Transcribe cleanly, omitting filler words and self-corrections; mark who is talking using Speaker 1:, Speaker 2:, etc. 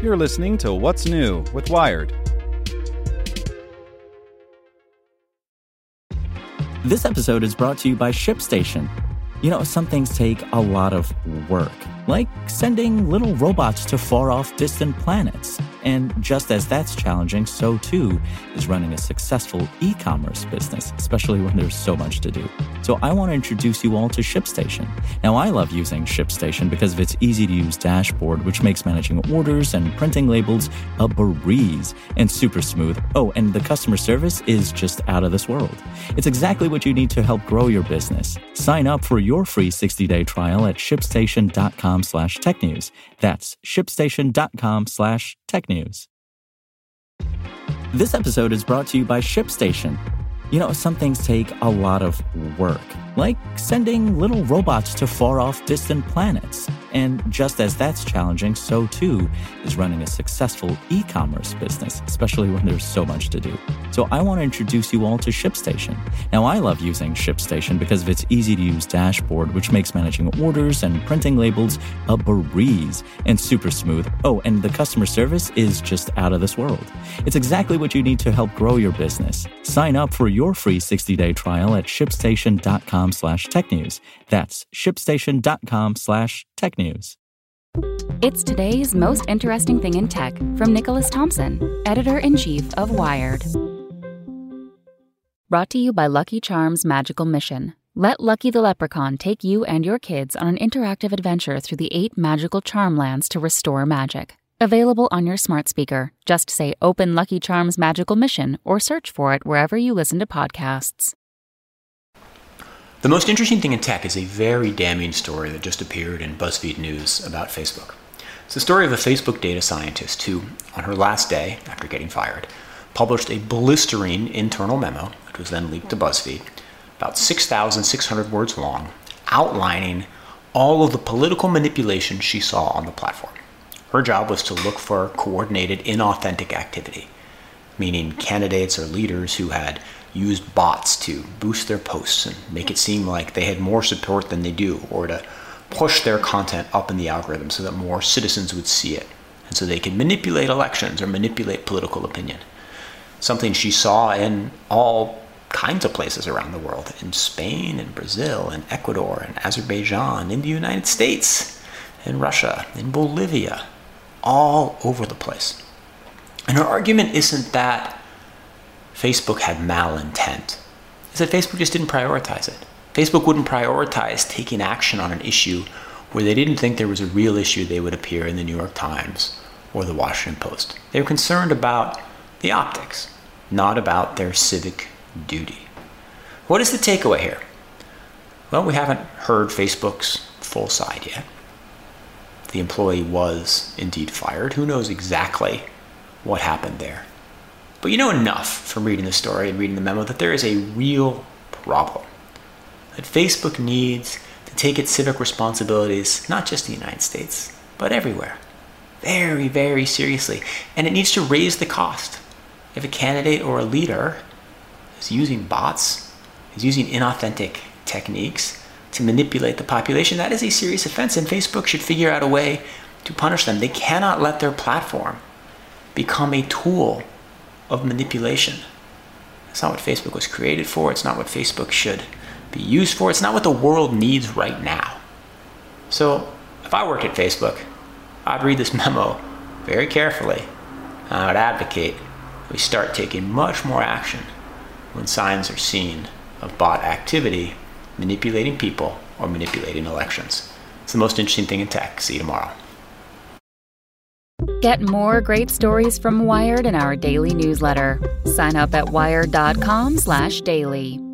Speaker 1: You're listening to What's New with Wired.
Speaker 2: This episode is brought to you by ShipStation. You know, some things take a lot of work, like sending little robots to far-off distant planets. And just as that's challenging, so too is running a successful e-commerce business, especially when there's so much to do. So I want to introduce you all to ShipStation. Now, I love using ShipStation because of its easy-to-use dashboard, which makes managing orders and printing labels a breeze and super smooth. Oh, and the customer service is just out of this world. It's exactly what you need to help grow your business. Sign up for your free 60-day trial at shipstation.com/technews. That's shipstation.com/technews. This episode is brought to you by ShipStation. You know, some things take a lot of work, like sending little robots to far-off distant planets. And just as that's challenging, so too is running a successful e-commerce business, especially when there's so much to do. So I want to introduce you all to ShipStation. Now, I love using ShipStation because of its easy-to-use dashboard, which makes managing orders and printing labels a breeze and super smooth. Oh, and the customer service is just out of this world. It's exactly what you need to help grow your business. Sign up for your free 60-day trial at shipstation.com/technews. That's shipstation.com/technews.
Speaker 3: It's today's most interesting thing in tech from Nicholas Thompson, editor-in-chief of Wired. Brought to you by Lucky Charms Magical Mission. Let Lucky the Leprechaun take you and your kids on an interactive adventure through the 8 magical charm lands to restore magic. Available on your smart speaker. Just say "Open Lucky Charms Magical Mission" or search for it wherever you listen to podcasts.
Speaker 4: The most interesting thing in tech is a very damning story that just appeared in BuzzFeed News about Facebook. It's the story of a Facebook data scientist who, on her last day after getting fired, published a blistering internal memo, which was then leaked to BuzzFeed, about 6,600 words long, outlining all of the political manipulation she saw on the platform. Her job was to look for coordinated, inauthentic activity, meaning candidates or leaders who had used bots to boost their posts and make it seem like they had more support than they do, or to push their content up in the algorithm so that more citizens would see it, and so they could manipulate elections or manipulate political opinion. Something she saw in all kinds of places around the world, in Spain and Brazil and Ecuador and Azerbaijan, in the United States, in Russia, in Bolivia, all over the place. And her argument isn't that Facebook had malintent. It's that Facebook just didn't prioritize it. Facebook wouldn't prioritize taking action on an issue where they didn't think there was a real issue they would appear in the New York Times or the Washington Post. They were concerned about the optics, not about their civic duty. What is the takeaway here? Well, we haven't heard Facebook's full side yet. The employee was indeed fired. Who knows exactly what happened there? But you know enough from reading the story and reading the memo that there is a real problem. That Facebook needs to take its civic responsibilities, not just in the United States, but everywhere, very, very seriously. And it needs to raise the cost. If a candidate or a leader is using bots, is using inauthentic techniques to manipulate the population, that is a serious offense, and Facebook should figure out a way to punish them. They cannot let their platform become a tool of manipulation. It's not what Facebook was created for. It's not what Facebook should be used for. It's not what the world needs right now. So if I worked at Facebook, I'd read this memo very carefully. I would advocate that we start taking much more action when signs are seen of bot activity manipulating people or manipulating elections. It's the most interesting thing in tech. See you tomorrow.
Speaker 3: Get more great stories from Wired in our daily newsletter. Sign up at wired.com/daily.